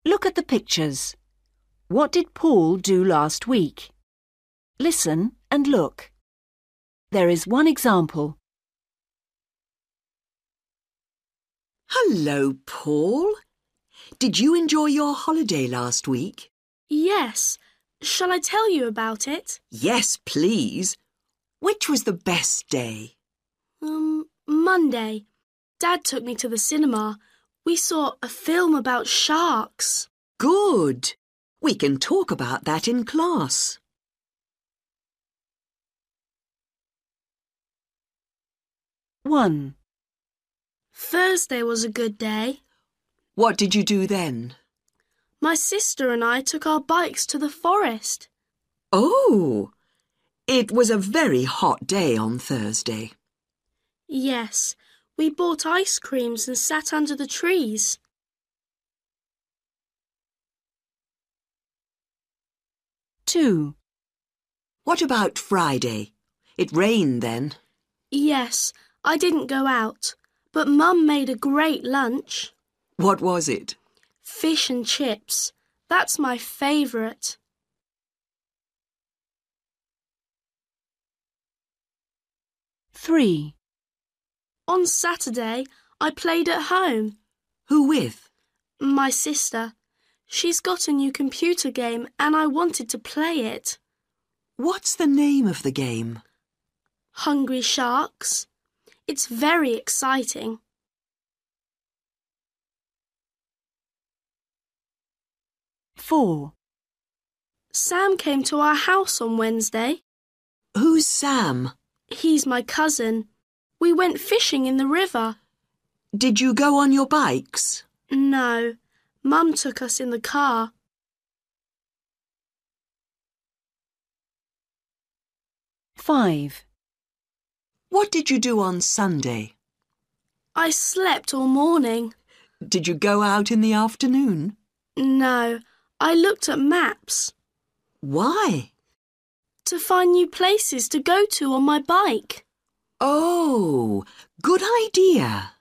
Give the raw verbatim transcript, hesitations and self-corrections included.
Look at the pictures. What did Paul do last week? Listen and look. There is one example. Hello, Paul. Did you enjoy your holiday last week? Yes. Shall I tell you about it? Yes, please. Which was the best day? Um, Monday. Dad took me to the cinema. We saw a film about sharks. Good. We can talk about that in class. One. Thursday was a good day. What did you do then? My sister and I took our bikes to the forest. Oh, it was a very hot day on Thursday. Yes, we bought ice creams and sat under the trees. Two. What about Friday? It rained then. Yes, I didn't go out, but Mum made a great lunch. What was it? Fish and chips. That's my favourite. Three. On Saturday, I played at home. Who with? My sister. She's got a new computer game and I wanted to play it. What's the name of the game? Hungry Sharks. It's very exciting. Four. Sam came to our house on Wednesday. Who's Sam? He's my cousin. We went fishing in the river. Did you go on your bikes? No, Mum took us in the car. Five. What did you do on Sunday? I slept all morning. Did you go out in the afternoon? No, I looked at maps. Why? To find new places to go to on my bike. Oh, good idea.